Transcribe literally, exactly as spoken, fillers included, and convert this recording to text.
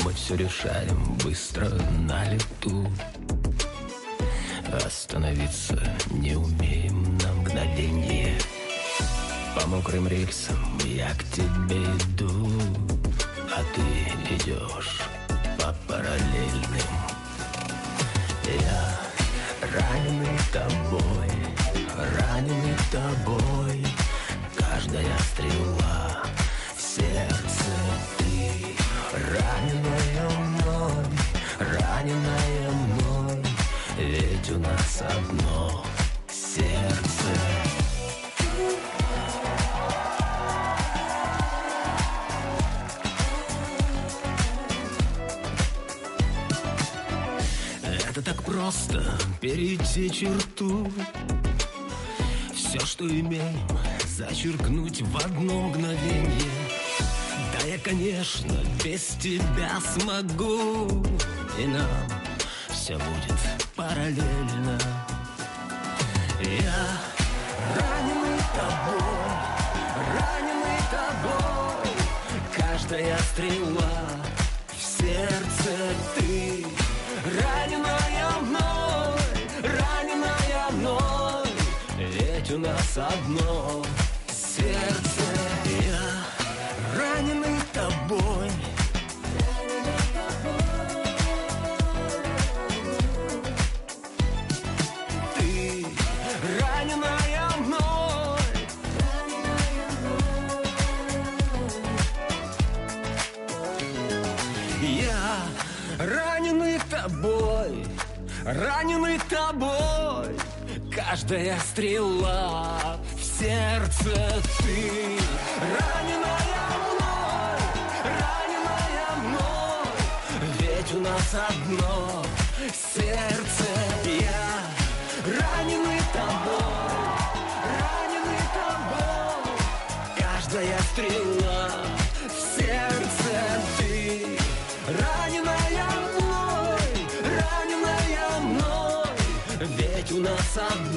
Мы все решаем быстро на лету. Остановиться не умеем на мгновение. По мокрым рельсам я к тебе иду, а ты идешь по параллельным. Я раненый тобой, раненый тобой. Каждая стрела в сердце ты. Раненая мной, раненая мной. Ведь у нас одно сердце. Это так просто перейти черту. Все, что имеем, зачеркнуть в одно мгновение. Да я, конечно, без тебя смогу. И нам все будет параллельно. Я раненый тобой, раненый тобой. Каждая стрела в сердце ты. Раненая мной, раненая мной. Ведь у нас одно сердце. Я раненый тобой. Ты раненая мной. Я раненый тобой, раненый тобой. Каждая стрела в сердце ты. Раненая мной, раненая мной. Ведь у нас одно сердце. Я раненый тобой, раненый тобой. Каждая стрела в сердце ты. Раненая мной, раненая мной. Ведь у нас одно